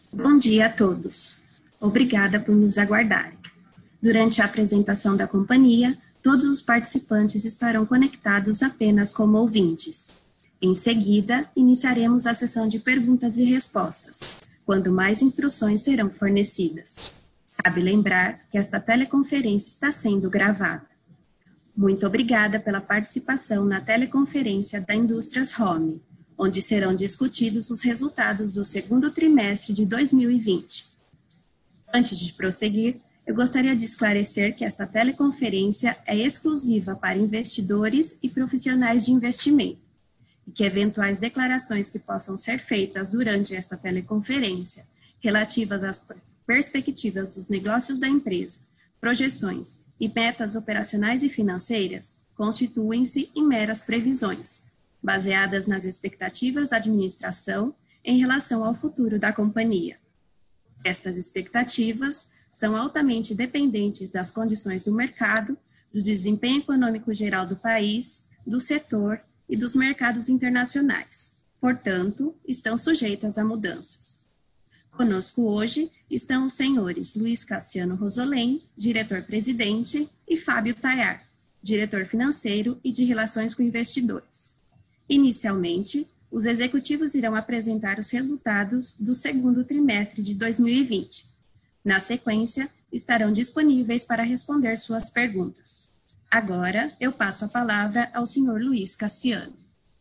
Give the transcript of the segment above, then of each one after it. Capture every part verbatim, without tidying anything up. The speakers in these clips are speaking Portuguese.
Bom dia a todos. Obrigada por nos aguardarem. Durante a apresentação da companhia, todos os participantes estarão conectados apenas como ouvintes. Em seguida, iniciaremos a sessão de perguntas e respostas, quando mais instruções serão fornecidas. Cabe lembrar que esta teleconferência está sendo gravada. Muito obrigada pela participação na teleconferência da Indústrias Home, onde serão discutidos os resultados do segundo trimestre de dois mil e vinte. Antes de prosseguir, eu gostaria de esclarecer que esta teleconferência é exclusiva para investidores e profissionais de investimento, e que eventuais declarações que possam ser feitas durante esta teleconferência, relativas às perspectivas dos negócios da empresa, projeções e metas operacionais e financeiras, constituem-se em meras previsões, baseadas nas expectativas da administração em relação ao futuro da companhia. Estas expectativas são altamente dependentes das condições do mercado, do desempenho econômico geral do país, do setor e dos mercados internacionais. Portanto, estão sujeitas a mudanças. Conosco hoje estão os senhores Luiz Cassiano Rosolém, diretor-presidente, e Fábio Tayar, diretor financeiro e de relações com investidores. Inicialmente, os executivos irão apresentar os resultados do segundo trimestre de dois mil e vinte. Na sequência, estarão disponíveis para responder suas perguntas. Agora, eu passo a palavra ao senhor Luiz Cassiano.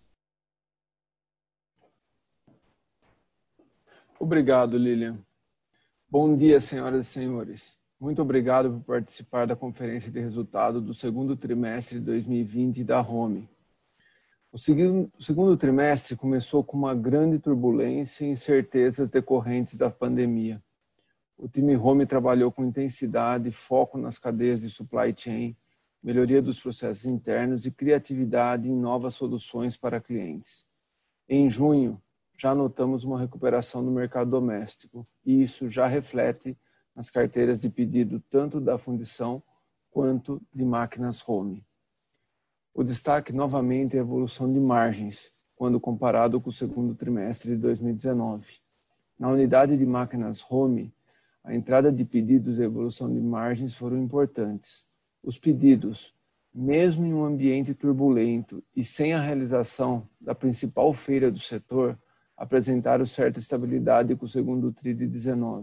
Obrigado, Lilian. Bom dia, senhoras e senhores. Muito obrigado por participar da conferência de resultado do segundo trimestre de dois mil e vinte da Home. O segundo trimestre começou com uma grande turbulência e incertezas decorrentes da pandemia. O time Home trabalhou com intensidade e foco nas cadeias de supply chain, melhoria dos processos internos e criatividade em novas soluções para clientes. Em junho, já notamos uma recuperação no mercado doméstico e isso já reflete nas carteiras de pedido tanto da fundição quanto de máquinas Home. O destaque novamente é a evolução de margens, quando comparado com o segundo trimestre de dois mil e dezenove. Na unidade de máquinas Home, a entrada de pedidos e a evolução de margens foram importantes. Os pedidos, mesmo em um ambiente turbulento e sem a realização da principal feira do setor, apresentaram certa estabilidade com o segundo tri de dezenove,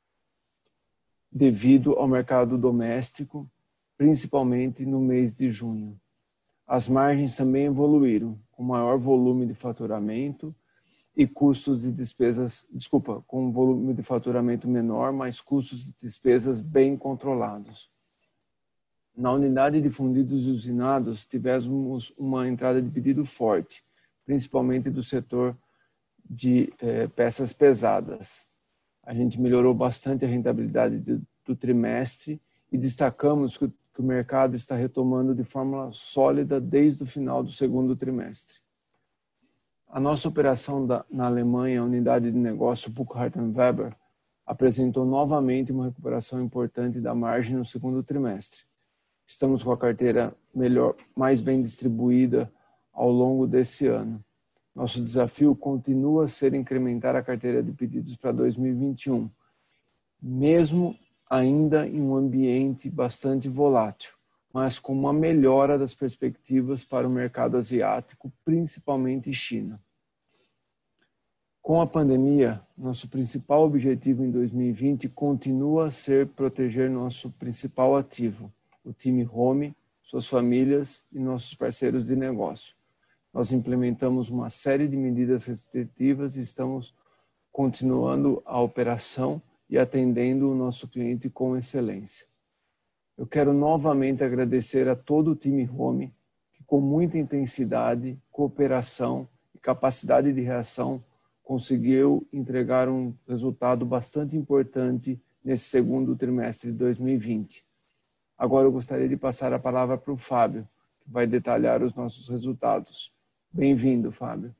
devido ao mercado doméstico, principalmente no mês de junho. As margens também evoluíram, com maior volume de faturamento e custos de despesas, desculpa, com um volume de faturamento menor, mas custos de despesas bem controlados. Na unidade de fundidos e usinados, tivemos uma entrada de pedido forte, principalmente do setor de eh, peças pesadas. A gente melhorou bastante a rentabilidade do, do trimestre e destacamos que, que o mercado está retomando de forma sólida desde o final do segundo trimestre. A nossa operação da, na Alemanha, a unidade de negócio Burkhardt and Weber, apresentou novamente uma recuperação importante da margem no segundo trimestre. Estamos com a carteira melhor, mais bem distribuída ao longo desse ano. Nosso desafio continua a ser incrementar a carteira de pedidos para dois mil e vinte e um, mesmo ainda em um ambiente bastante volátil, mas com uma melhora das perspectivas para o mercado asiático, principalmente China. Com a pandemia, nosso principal objetivo em dois mil e vinte continua a ser proteger nosso principal ativo, o time Home, suas famílias e nossos parceiros de negócio. Nós implementamos uma série de medidas restritivas e estamos continuando a operação e atendendo o nosso cliente com excelência. Eu quero novamente agradecer a todo o time Home, que com muita intensidade, cooperação e capacidade de reação conseguiu entregar um resultado bastante importante nesse segundo trimestre de dois mil e vinte. Agora eu gostaria de passar a palavra para o Fábio, que vai detalhar os nossos resultados. Bem-vindo, Fábio.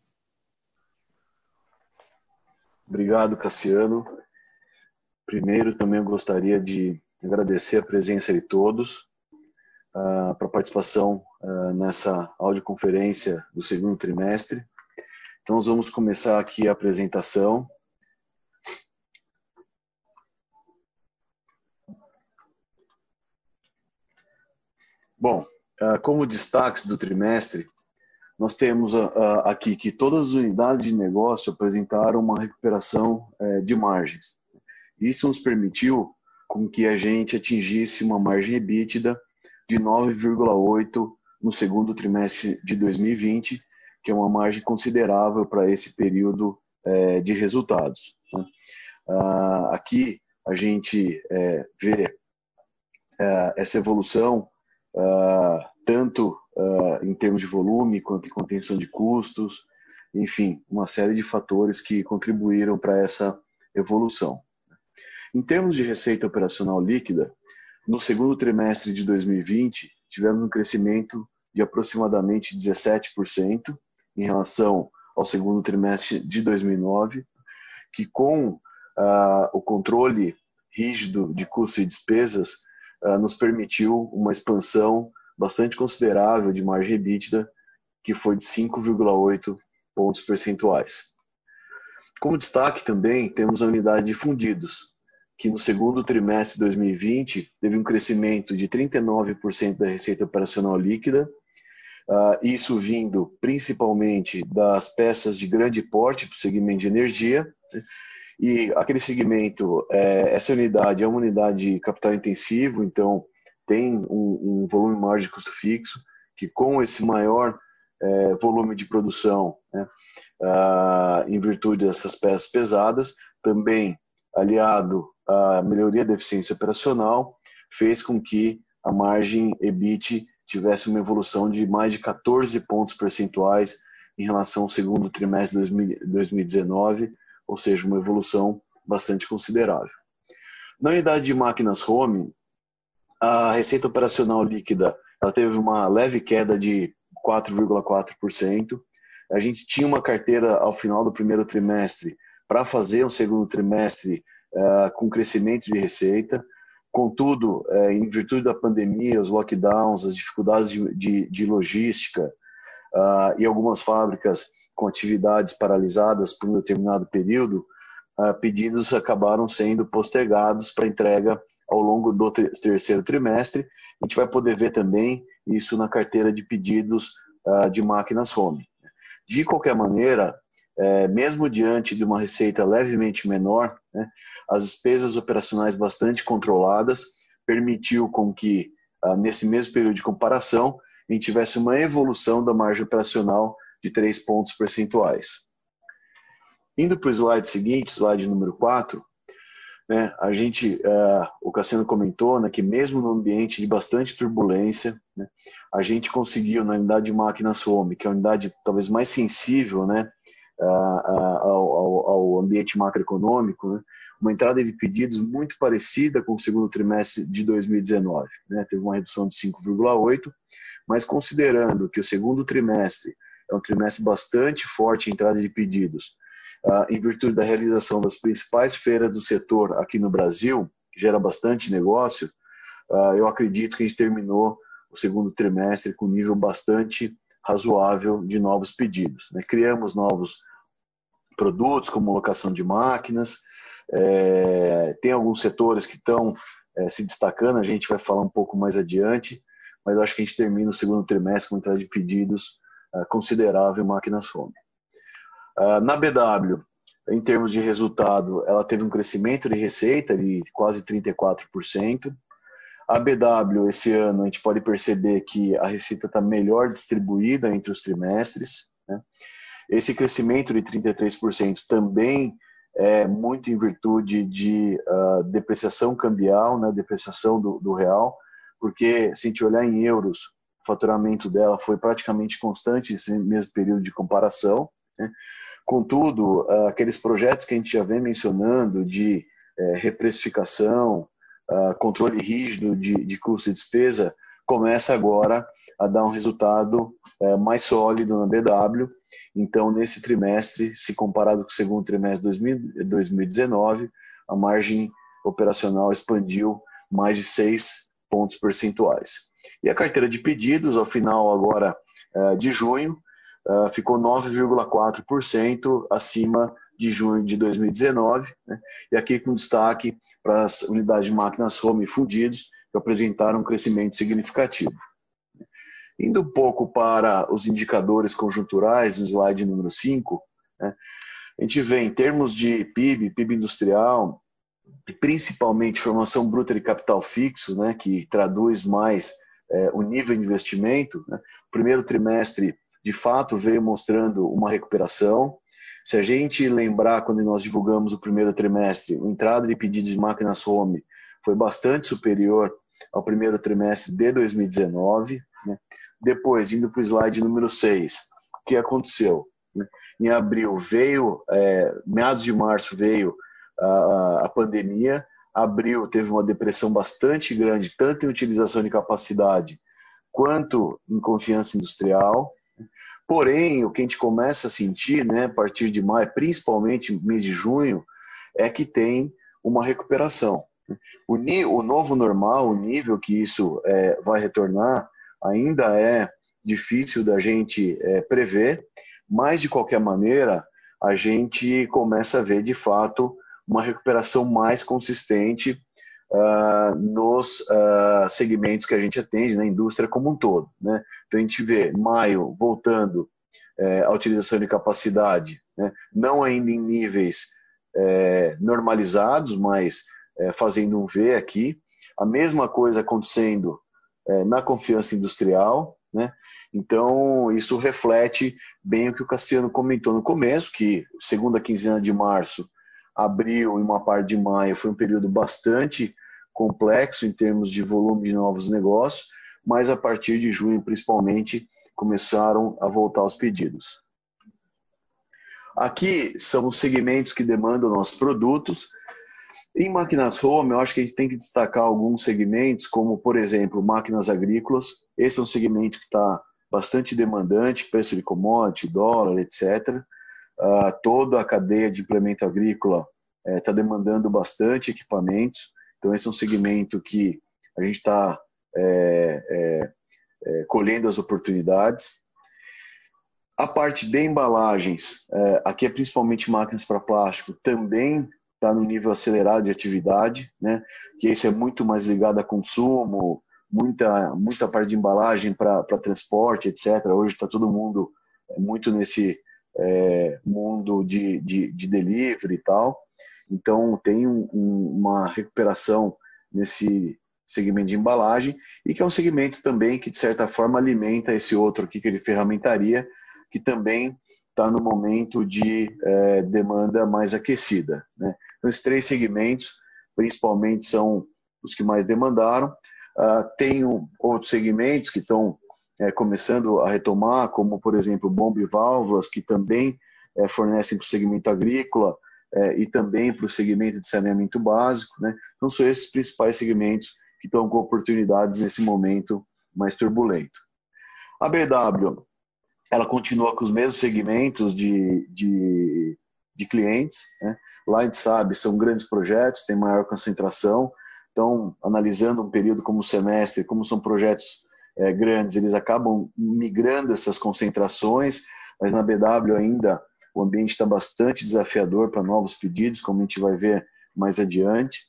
Obrigado, Cassiano. Primeiro, também eu gostaria de agradecer a presença de todos uh, para a participação uh, nessa audioconferência do segundo trimestre. Então, nós vamos começar aqui a apresentação. Bom, como destaques do trimestre, nós temos aqui que todas as unidades de negócio apresentaram uma recuperação de margens. Isso nos permitiu com que a gente atingisse uma margem EBITDA de nove vírgula oito no segundo trimestre de dois mil e vinte, que é uma margem considerável para esse período de resultados. Aqui a gente vê essa evolução tanto em termos de volume quanto em contenção de custos, enfim, uma série de fatores que contribuíram para essa evolução. Em termos de receita operacional líquida, no segundo trimestre de dois mil e vinte, tivemos um crescimento de aproximadamente dezessete por cento em relação ao segundo trimestre de dois mil e nove, que com uh, o controle rígido de custos e despesas uh, nos permitiu uma expansão bastante considerável de margem EBITDA, que foi de cinco vírgula oito pontos percentuais. Como destaque também, temos a unidade de fundidos, que no segundo trimestre de dois mil e vinte teve um crescimento de trinta e nove por cento da receita operacional líquida, uh, isso vindo principalmente das peças de grande porte para o segmento de energia, né? E aquele segmento, é, essa unidade é uma unidade de capital intensivo, então tem um, um volume maior de custo fixo, que com esse maior é, volume de produção, né, uh, em virtude dessas peças pesadas, também aliado à melhoria da eficiência operacional, fez com que a margem EBIT tivesse uma evolução de mais de quatorze pontos percentuais em relação ao segundo trimestre de dois mil e dezenove, ou seja, uma evolução bastante considerável. Na unidade de máquinas home, a receita operacional líquida ela teve uma leve queda de quatro vírgula quatro por cento. A gente tinha uma carteira ao final do primeiro trimestre para fazer um segundo trimestre uh, com crescimento de receita. Contudo, uh, em virtude da pandemia, os lockdowns, as dificuldades de, de, de logística uh, e algumas fábricas com atividades paralisadas por um determinado período, uh, pedidos acabaram sendo postergados para entrega ao longo do terceiro trimestre. A gente vai poder ver também isso na carteira de pedidos uh, de máquinas home. De qualquer maneira, é, mesmo diante de uma receita levemente menor, né, as despesas operacionais bastante controladas permitiu com que, uh, nesse mesmo período de comparação, a gente tivesse uma evolução da margem operacional de três pontos percentuais. Indo para o slide seguinte, slide número quatro, né, a gente, uh, o Cassiano comentou, né, que mesmo no ambiente de bastante turbulência, né, a gente conseguiu na unidade de máquinas home, que é a unidade talvez mais sensível, né, uh, uh, ao, ao ambiente macroeconômico, né, uma entrada de pedidos muito parecida com o segundo trimestre de dois mil e dezenove. Né, teve uma redução de cinco vírgula oito por cento, mas considerando que o segundo trimestre é um trimestre bastante forte em entrada de pedidos, Uh, em virtude da realização das principais feiras do setor aqui no Brasil, que gera bastante negócio, uh, eu acredito que a gente terminou o segundo trimestre com um nível bastante razoável de novos pedidos. Né? Criamos novos produtos, como locação de máquinas, é, tem alguns setores que estão é, se destacando, a gente vai falar um pouco mais adiante, mas eu acho que a gente termina o segundo trimestre com uma entrada de pedidos uh, considerável em máquinas home. Uh, na B W, em termos de resultado, ela teve um crescimento de receita de quase trinta e quatro por cento. A B W, esse ano, a gente pode perceber que a receita está melhor distribuída entre os trimestres. Né? Esse crescimento de trinta e três por cento também é muito em virtude de uh, depreciação cambial, né? depreciação do, do real, porque se a gente olhar em euros, o faturamento dela foi praticamente constante nesse mesmo período de comparação. Né? Contudo, aqueles projetos que a gente já vem mencionando de é, reprecificação, controle rígido de, de custo e despesa, começa agora a dar um resultado é, mais sólido na B W. Então, nesse trimestre, se comparado com o segundo trimestre de dois mil e dezenove, a margem operacional expandiu mais de seis pontos percentuais. E a carteira de pedidos, ao final agora é, de junho, Uh, ficou nove vírgula quatro por cento acima de junho de dois mil e dezenove, né? E aqui com destaque para as unidades de máquinas home e fundidos, que apresentaram um crescimento significativo. Indo um pouco para os indicadores conjunturais, no slide número cinco, né, a gente vê em termos de P I B, P I B industrial, e principalmente formação bruta de capital fixo, né, que traduz mais é, o nível de investimento, né, o primeiro trimestre, de fato, veio mostrando uma recuperação. Se a gente lembrar, quando nós divulgamos o primeiro trimestre, a entrada de pedidos de máquinas home foi bastante superior ao primeiro trimestre de dois mil e dezenove. Né? Depois, indo para o slide número seis, o que aconteceu? Né? Em abril veio, é, meados de março veio a, a pandemia, abril teve uma depressão bastante grande, tanto em utilização de capacidade quanto em confiança industrial. Porém, o que a gente começa a sentir, né, a partir de maio, principalmente no mês de junho, é que tem uma recuperação. O, o novo normal, o nível que isso é, vai retornar, ainda é difícil da gente é, prever, mas, de qualquer maneira, a gente começa a ver, de fato, uma recuperação mais consistente uh, nos uh, segmentos que a gente atende, na indústria como um todo. Né? Então, a gente vê maio voltando é, à utilização de capacidade, né? Não ainda em níveis é, normalizados, mas é, fazendo um V aqui. A mesma coisa acontecendo é, na confiança industrial, né? Então, isso reflete bem o que o Cassiano comentou no começo, que segunda quinzena de março, abril e uma parte de maio foi um período bastante complexo em termos de volume de novos negócios, mas a partir de junho, principalmente, começaram a voltar os pedidos. Aqui são os segmentos que demandam nossos produtos. Em máquinas home, eu acho que a gente tem que destacar alguns segmentos, como, por exemplo, máquinas agrícolas. Esse é um segmento que está bastante demandante, preço de commodity, dólar, etcétera. Uh, toda a cadeia de implemento agrícola está uh, demandando bastante equipamentos. Então, esse é um segmento que a gente está é, é, é, colhendo as oportunidades. A parte de embalagens, é, aqui é principalmente máquinas para plástico, também está no nível acelerado de atividade, né? Que esse é muito mais ligado a consumo, muita, muita parte de embalagem para transporte, etcétera. Hoje está todo mundo muito nesse é, mundo de, de, de delivery e tal. Então, tem um, um, uma recuperação nesse segmento de embalagem e que é um segmento também que, de certa forma, alimenta esse outro aqui, que é de ferramentaria, que também está no momento de é, demanda mais aquecida. Né? Então, esses três segmentos, principalmente, são os que mais demandaram. Uh, tem outros segmentos que estão é, começando a retomar, como, por exemplo, bomba e válvulas, que também é, fornecem para o segmento agrícola, É, e também para o segmento de saneamento básico. Né? Então, são esses principais segmentos que estão com oportunidades nesse momento mais turbulento. A B W, ela continua com os mesmos segmentos de, de, de clientes. Né? Lá a gente sabe, são grandes projetos, tem maior concentração. Então, analisando um período como o semestre, como são projetos é, grandes, eles acabam migrando essas concentrações, mas na B W ainda o ambiente está bastante desafiador para novos pedidos, como a gente vai ver mais adiante.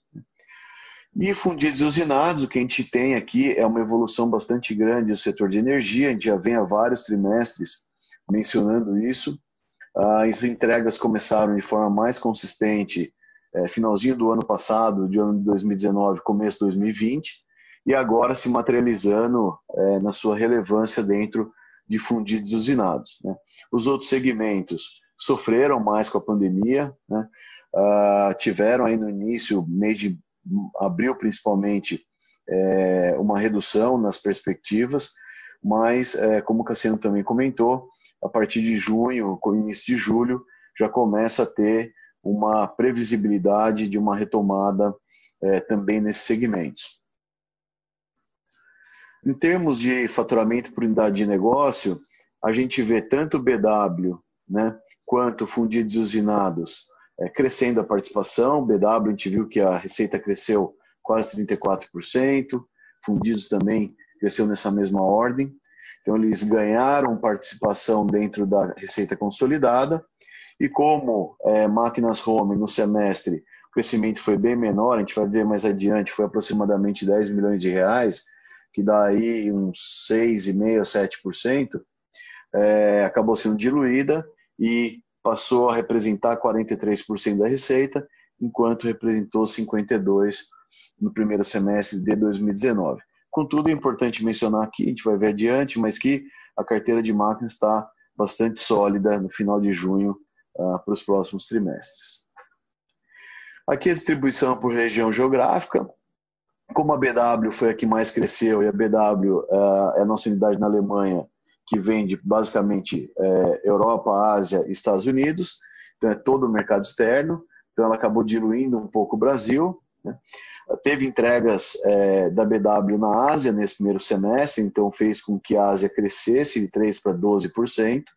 E fundidos e usinados, o que a gente tem aqui é uma evolução bastante grande do setor de energia, a gente já vem há vários trimestres mencionando isso. As entregas começaram de forma mais consistente é, finalzinho do ano passado, de ano de dois mil e dezenove, começo de dois mil e vinte, e agora se materializando é, na sua relevância dentro de fundidos e usinados. Né? Os outros segmentos sofreram mais com a pandemia, né? uh, tiveram aí no início, mês de abril principalmente, é, uma redução nas perspectivas, mas, é, como o Cassiano também comentou, a partir de junho, com o início de julho, já começa a ter uma previsibilidade de uma retomada é, também nesses segmentos. Em termos de faturamento por unidade de negócio, a gente vê tanto o B W, né, quanto fundidos e usinados é, crescendo a participação. B W, a gente viu que a receita cresceu quase trinta e quatro por cento, fundidos também cresceu nessa mesma ordem. Então, eles ganharam participação dentro da receita consolidada. E como é, máquinas home no semestre, o crescimento foi bem menor, a gente vai ver mais adiante, foi aproximadamente dez milhões de reais, que dá aí uns seis vírgula cinco por cento, sete por cento, é, acabou sendo diluída e passou a representar quarenta e três por cento da receita, enquanto representou cinquenta e dois por cento no primeiro semestre de dois mil e dezenove. Contudo, é importante mencionar aqui, a gente vai ver adiante, mas que a carteira de máquinas está bastante sólida no final de junho uh, para os próximos trimestres. Aqui a distribuição por região geográfica. Como a B W foi a que mais cresceu, e a B W uh, é a nossa unidade na Alemanha, que vende basicamente uh, Europa, Ásia e Estados Unidos, então é todo o mercado externo, então ela acabou diluindo um pouco o Brasil, né? Teve entregas uh, da B W na Ásia nesse primeiro semestre, então fez com que a Ásia crescesse de três por cento para doze por cento.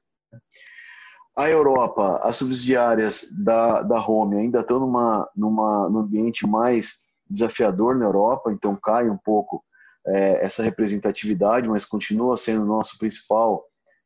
A Europa, as subsidiárias da, da Home ainda estão numa, numa, num ambiente mais desafiador na Europa, então cai um pouco é, essa representatividade, mas continua sendo nosso principal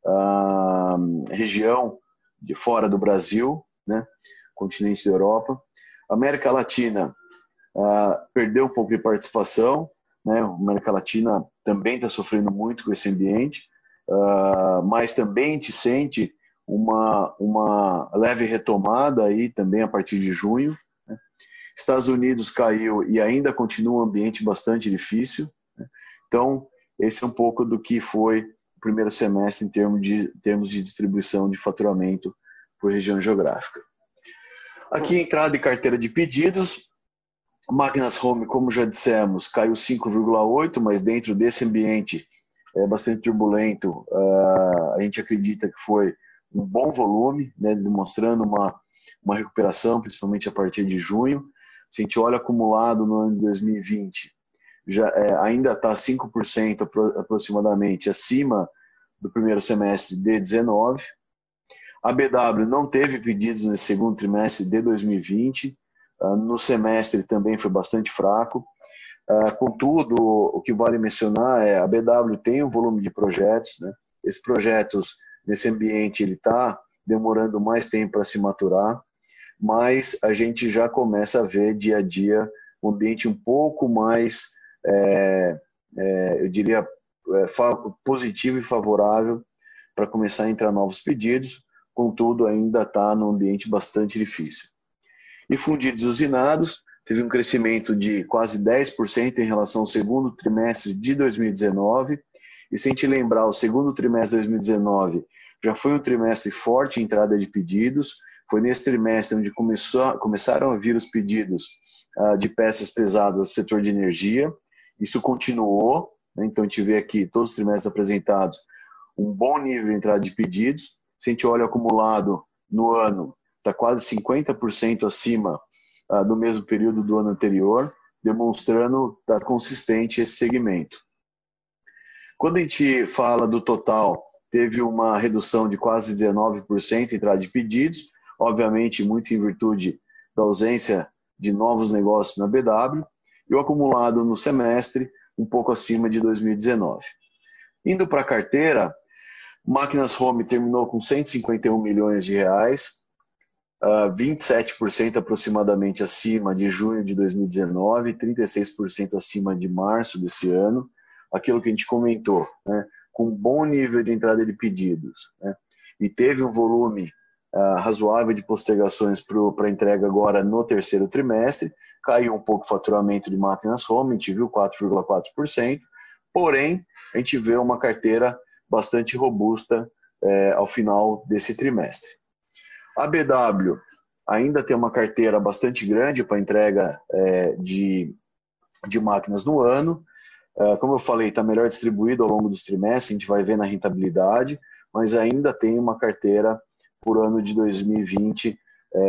ah, região de fora do Brasil, né, continente da Europa. A América Latina ah, perdeu um pouco de participação, né, a América Latina também está sofrendo muito com esse ambiente, ah, mas também a gente sente uma, uma leve retomada aí também a partir de junho. Né. Estados Unidos caiu e ainda continua um ambiente bastante difícil. Né. Então, esse é um pouco do que foi o primeiro semestre em termos de, termos de distribuição de faturamento por região geográfica. Aqui, entrada e carteira de pedidos. Máquinas Home, como já dissemos, caiu cinco vírgula oito por cento, mas dentro desse ambiente é bastante turbulento, uh, a gente acredita que foi um bom volume, né, demonstrando uma, uma recuperação, principalmente a partir de junho. Se a gente olha acumulado no ano de dois mil e vinte, já, é, ainda está cinco por cento apro aproximadamente acima do primeiro semestre de dezenove. A B W não teve pedidos nesse segundo trimestre de dois mil e vinte, uh, no semestre também foi bastante fraco. Uh, contudo, o que vale mencionar é a B W tem um volume de projetos, né? Esses projetos nesse ambiente ele está demorando mais tempo para se maturar, mas a gente já começa a ver dia a dia um ambiente um pouco mais, é, é, eu diria, é, positivo e favorável para começar a entrar novos pedidos, contudo ainda está num ambiente bastante difícil. E fundidos usinados, teve um crescimento de quase dez por cento em relação ao segundo trimestre de dois mil e dezenove, e se a gente lembrar, o segundo trimestre de dois mil e dezenove já foi um trimestre forte em entrada de pedidos, foi nesse trimestre onde começou, começaram a vir os pedidos uh, de peças pesadas do setor de energia, isso continuou, né? Então a gente vê aqui todos os trimestres apresentados um bom nível de entrada de pedidos, se a gente olha acumulado no ano, está quase cinquenta por cento acima uh, do mesmo período do ano anterior, demonstrando estar consistente esse segmento. Quando a gente fala do total, teve uma redução de quase dezenove por cento em entrada de pedidos, obviamente muito em virtude da ausência de novos negócios na B W, e o acumulado no semestre um pouco acima de dois mil e dezenove. Indo para a carteira, Máquinas Home terminou com cento e cinquenta e um milhões de reais, uh, vinte e sete por cento aproximadamente acima de junho de dois mil e dezenove, trinta e seis por cento acima de março desse ano, aquilo que a gente comentou, né? Com um bom nível de entrada de pedidos, né? E teve um volume uh, razoável de postergações para entrega agora no terceiro trimestre, caiu um pouco o faturamento de Máquinas Home, a gente viu quatro vírgula quatro por cento, porém, a gente vê uma carteira bastante robusta eh, ao final desse trimestre. A B W ainda tem uma carteira bastante grande para entrega eh, de, de máquinas no ano. Como eu falei, está melhor distribuído ao longo dos trimestres, a gente vai ver na rentabilidade, mas ainda tem uma carteira por ano de dois mil e vinte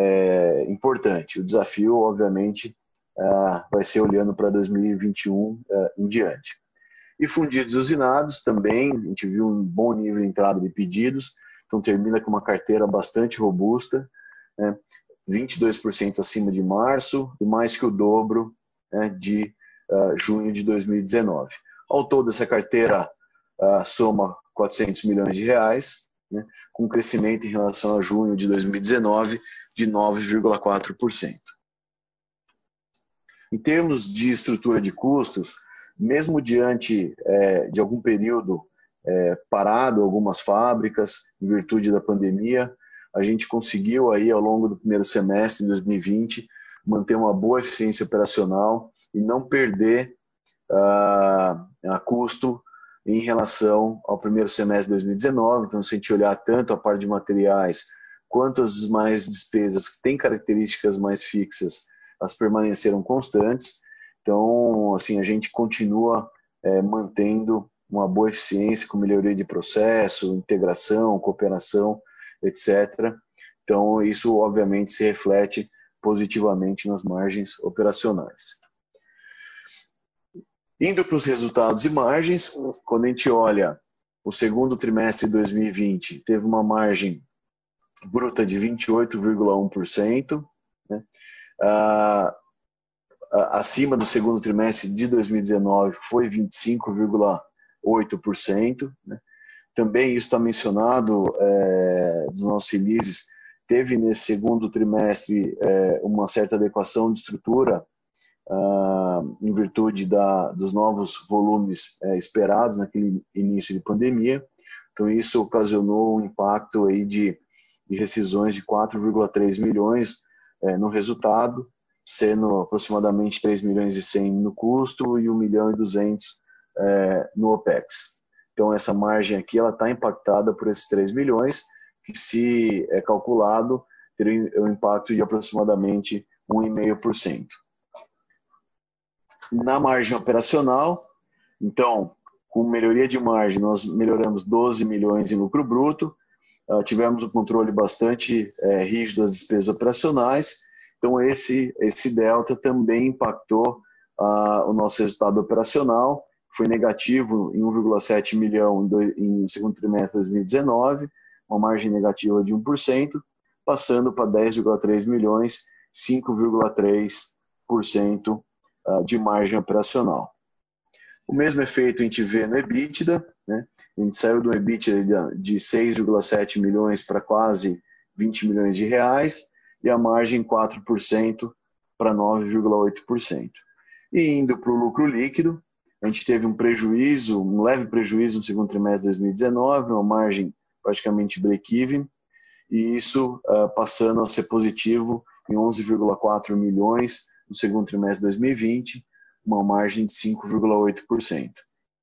é, importante. O desafio, obviamente, é, vai ser olhando para dois mil e vinte e um é, em diante. E fundidos usinados também, a gente viu um bom nível de entrada de pedidos, então termina com uma carteira bastante robusta, né, vinte e dois por cento acima de março e mais que o dobro, né, de Uh, junho de dois mil e dezenove. Ao todo, essa carteira uh, soma quatrocentos milhões de reais, né, com crescimento em relação a junho de dois mil e dezenove de nove vírgula quatro por cento. Em termos de estrutura de custos, mesmo diante é, de algum período é, parado, algumas fábricas, em virtude da pandemia, a gente conseguiu aí ao longo do primeiro semestre de dois mil e vinte manter uma boa eficiência operacional e não perder uh, a custo em relação ao primeiro semestre de dois mil e dezenove. Então, se a gente olhar tanto a parte de materiais quanto as mais despesas que têm características mais fixas, elas permaneceram constantes. Então, assim, a gente continua é, mantendo uma boa eficiência com melhoria de processo, integração, cooperação, etcétera. Então, isso obviamente se reflete positivamente nas margens operacionais. Indo para os resultados e margens, quando a gente olha o segundo trimestre de dois mil e vinte, teve uma margem bruta de vinte e oito vírgula um por cento, né? ah, acima do segundo trimestre de dois mil e dezenove foi vinte e cinco vírgula oito por cento. Né? Também isso está mencionado é, nos nossos releases, teve nesse segundo trimestre é, uma certa adequação de estrutura ah, em virtude da, dos novos volumes é, esperados naquele início de pandemia. Então isso ocasionou um impacto aí de, de rescisões de quatro vírgula três milhões é, no resultado, sendo aproximadamente três milhões e cem no custo e um milhão e duzentos é, no OPEX. Então, essa margem aqui está impactada por esses três milhões, que se é calculado, teria um impacto de aproximadamente um vírgula cinco por cento. Na margem operacional, então, com melhoria de margem, nós melhoramos doze milhões em lucro bruto, uh, tivemos um controle bastante é, rígido das despesas operacionais. Então, esse, esse delta também impactou uh, o nosso resultado operacional, foi negativo em um vírgula sete milhão em, dois, em segundo trimestre de dois mil e dezenove, uma margem negativa de um por cento, passando para dez vírgula três milhões, cinco vírgula três por cento uh, de margem operacional. O mesmo efeito a gente vê no EBITDA, né? A gente saiu do EBITDA de seis vírgula sete milhões para quase vinte milhões de reais, e a margem quatro por cento para nove vírgula oito por cento. E indo para o lucro líquido, a gente teve um prejuízo, um leve prejuízo no segundo trimestre de dois mil e dezenove, uma margem praticamente break-even, e isso uh, passando a ser positivo em onze vírgula quatro milhões no segundo trimestre de dois mil e vinte, uma margem de cinco vírgula oito por cento.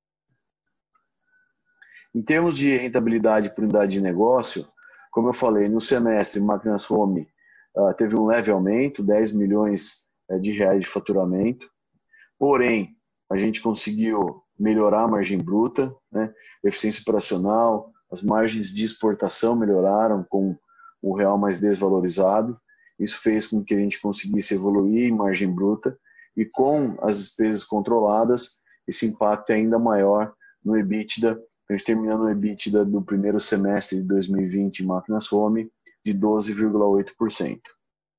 Em termos de rentabilidade por unidade de negócio, como eu falei, no semestre, Máquinas Home Uh, teve um leve aumento, dez milhões uh, de reais de faturamento, porém, a gente conseguiu melhorar a margem bruta, né, eficiência operacional, as margens de exportação melhoraram com o real mais desvalorizado, isso fez com que a gente conseguisse evoluir em margem bruta, e com as despesas controladas, esse impacto é ainda maior no EBITDA, a gente terminando o EBITDA do primeiro semestre de dois mil e vinte em Máquinas Home, de doze vírgula oito por cento.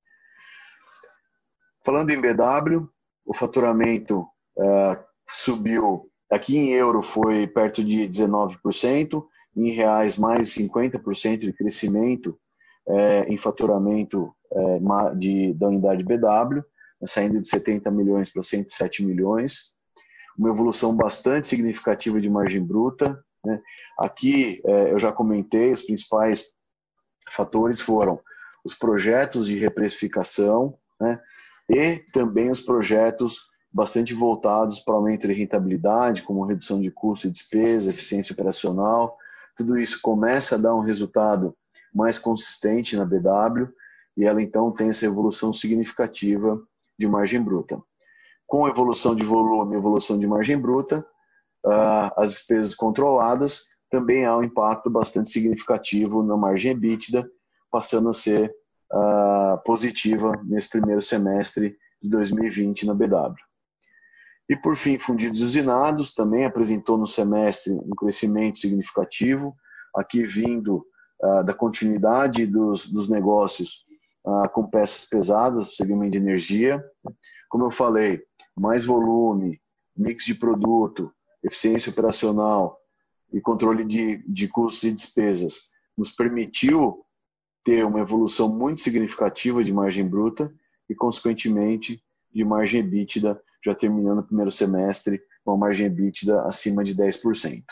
Falando em B W, o faturamento uh, subiu, aqui em euro foi perto de dezenove por cento, em reais mais cinquenta por cento de crescimento uh, em faturamento uh, de, da unidade B W, saindo de setenta milhões para cento e sete milhões, uma evolução bastante significativa de margem bruta. Né? Aqui uh, eu já comentei, os principais fatores foram os projetos de reprecificação, né, e também os projetos bastante voltados para aumento de rentabilidade, como redução de custo e despesa, eficiência operacional. Tudo isso começa a dar um resultado mais consistente na B W e ela então tem essa evolução significativa de margem bruta. Com evolução de volume e evolução de margem bruta, as despesas controladas, também há um impacto bastante significativo na margem EBITDA, passando a ser uh, positiva nesse primeiro semestre de dois mil e vinte na B W. E por fim, fundidos e usinados, também apresentou no semestre um crescimento significativo, aqui vindo uh, da continuidade dos, dos negócios uh, com peças pesadas, do segmento de energia. Como eu falei, mais volume, mix de produto, eficiência operacional, e controle de, de custos e despesas nos permitiu ter uma evolução muito significativa de margem bruta e, consequentemente, de margem EBITDA, já terminando o primeiro semestre com uma margem EBITDA acima de dez por cento.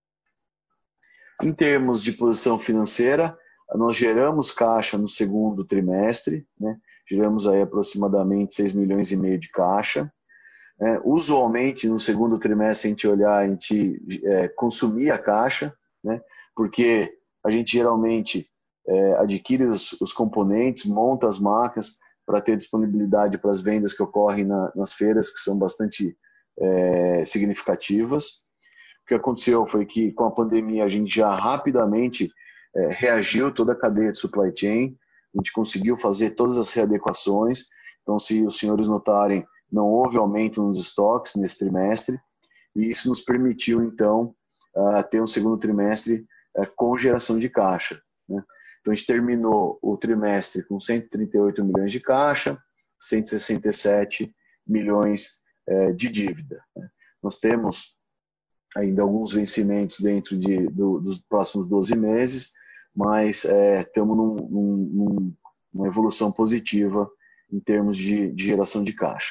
Em termos de posição financeira, nós geramos caixa no segundo trimestre, né? Geramos aí aproximadamente seis milhões e meio de caixa. É, usualmente, no segundo trimestre, a gente olhar, a gente é, consumir a caixa, né? Porque a gente geralmente é, adquire os, os componentes, monta as máquinas para ter disponibilidade para as vendas que ocorrem na, nas feiras, que são bastante é, significativas. O que aconteceu foi que, com a pandemia, a gente já rapidamente é, reagiu toda a cadeia de supply chain, a gente conseguiu fazer todas as readequações. Então, se os senhores notarem, não houve aumento nos estoques nesse trimestre, e isso nos permitiu, então, ter um segundo trimestre com geração de caixa, né? Então, a gente terminou o trimestre com cento e trinta e oito milhões de caixa, cento e sessenta e sete milhões de dívida, né? Nós temos ainda alguns vencimentos dentro de, do, dos próximos doze meses, mas é, estamos num, num, numa evolução positiva em termos de, de geração de caixa.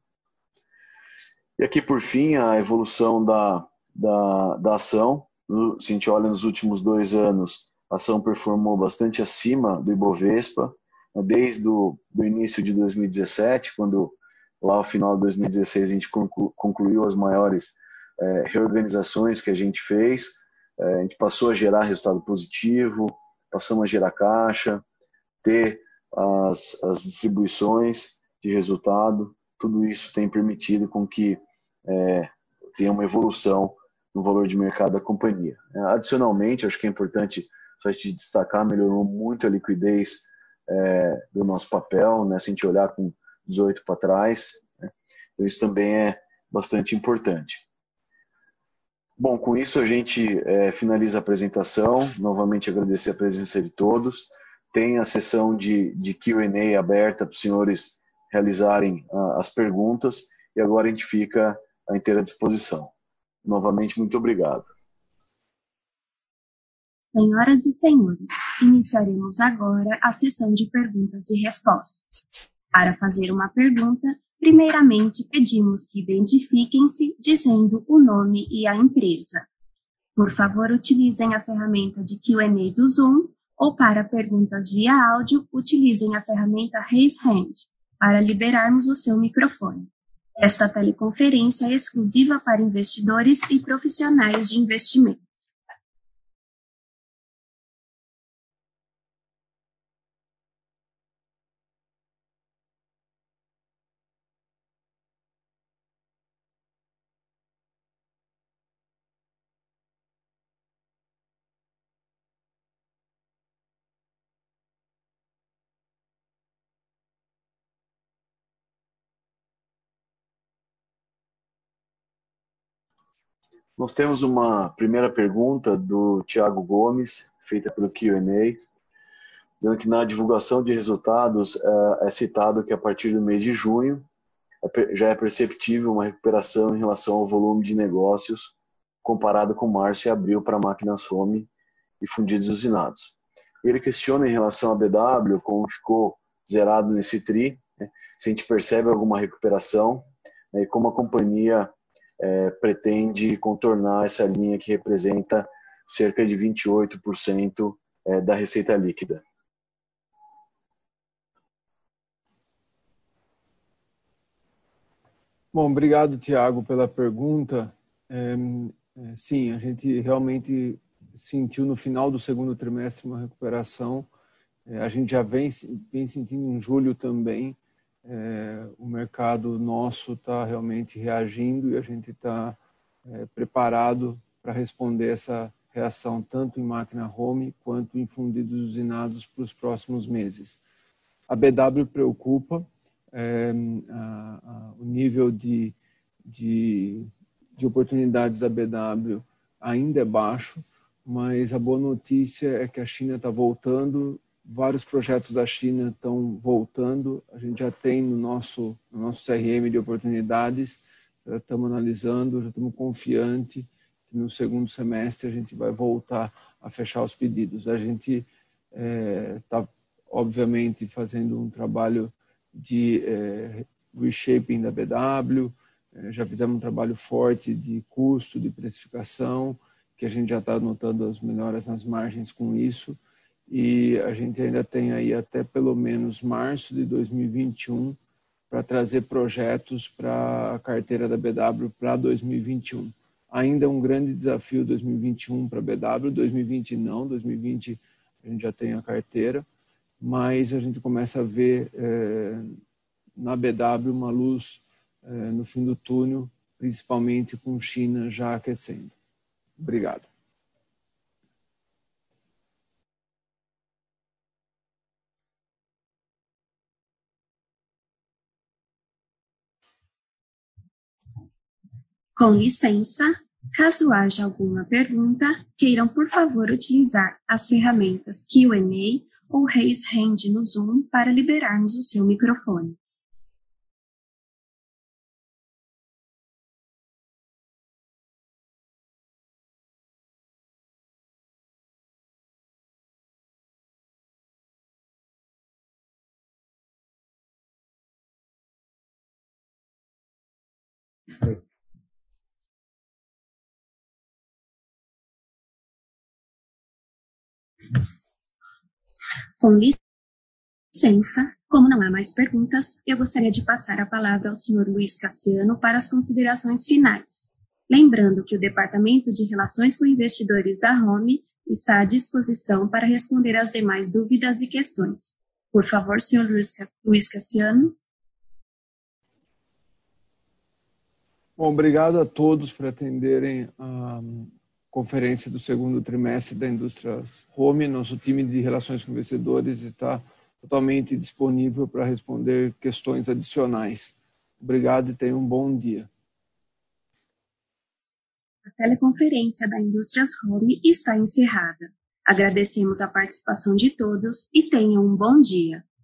E aqui, por fim, a evolução da, da, da ação. Se a gente olha nos últimos dois anos, a ação performou bastante acima do Ibovespa, desde o do início de dois mil e dezessete, quando lá ao final de dois mil e dezesseis a gente concluiu as maiores é, reorganizações que a gente fez. É, a gente passou a gerar resultado positivo, passamos a gerar caixa, ter as, as distribuições de resultado. Tudo isso tem permitido com que é, tenha uma evolução no valor de mercado da companhia. Adicionalmente, acho que é importante só te destacar, melhorou muito a liquidez é, do nosso papel, né? Se a gente olhar com dezoito para trás, né? Então isso também é bastante importante. Bom, com isso a gente é, finaliza a apresentação. Novamente agradecer a presença de todos. Tem a sessão de, de Q and A aberta para os senhores realizarem uh, as perguntas, e agora a gente fica à inteira disposição. Novamente, muito obrigado. Senhoras e senhores, iniciaremos agora a sessão de perguntas e respostas. Para fazer uma pergunta, primeiramente pedimos que identifiquem-se dizendo o nome e a empresa. Por favor, utilizem a ferramenta de Q and A do Zoom, ou para perguntas via áudio, utilizem a ferramenta Raise Hand, para liberarmos o seu microfone. Esta teleconferência é exclusiva para investidores e profissionais de investimento. Nós temos uma primeira pergunta do Thiago Gomes, feita pelo Q and A, dizendo que na divulgação de resultados é citado que a partir do mês de junho já é perceptível uma recuperação em relação ao volume de negócios comparado com março e abril para máquinas home e fundidos usinados. Ele questiona em relação à B W, como ficou zerado nesse tri, né, se a gente percebe alguma recuperação, né, e como a companhia É, pretende contornar essa linha que representa cerca de vinte e oito por cento é, da receita líquida. Bom, obrigado, Tiago, pela pergunta. É, é, sim, a gente realmente sentiu no final do segundo trimestre uma recuperação. É, a gente já vem, vem sentindo em julho também. É, o mercado nosso está realmente reagindo e a gente está é, preparado para responder essa reação tanto em máquina home quanto em fundidos usinados para os próximos meses. A B W preocupa, é, a, a, o nível de, de, de oportunidades da B W ainda é baixo, mas a boa notícia é que a China está voltando. Vários projetos da China estão voltando, a gente já tem no nosso, no nosso C R M de oportunidades, já estamos analisando, já estamos confiantes que no segundo semestre a gente vai voltar a fechar os pedidos. A gente está, é, obviamente, fazendo um trabalho de é, reshaping da B W, já fizemos um trabalho forte de custo, de precificação, que a gente já está notando as melhoras nas margens com isso, e a gente ainda tem aí até pelo menos março de dois mil e vinte e um para trazer projetos para a carteira da B W para dois mil e vinte e um. Ainda é um grande desafio dois mil e vinte e um para a B W, dois mil e vinte não, dois mil e vinte a gente já tem a carteira, mas a gente começa a ver é, na B W uma luz é, no fim do túnel, principalmente com China já aquecendo. Obrigado. Com licença, caso haja alguma pergunta, queiram, por favor, utilizar as ferramentas Q and A ou Raise Hand no Zoom para liberarmos o seu microfone. Com licença, como não há mais perguntas, eu gostaria de passar a palavra ao senhor Luiz Cassiano para as considerações finais. Lembrando que o Departamento de Relações com Investidores da Home está à disposição para responder às demais dúvidas e questões. Por favor, senhor Luiz Cassiano. Bom, obrigado a todos por atenderem a conferência do segundo trimestre da Indústria Home. Nosso time de Relações com Investidores está totalmente disponível para responder questões adicionais. Obrigado e tenham um bom dia. A teleconferência da Indústrias Home está encerrada. Agradecemos a participação de todos e tenham um bom dia.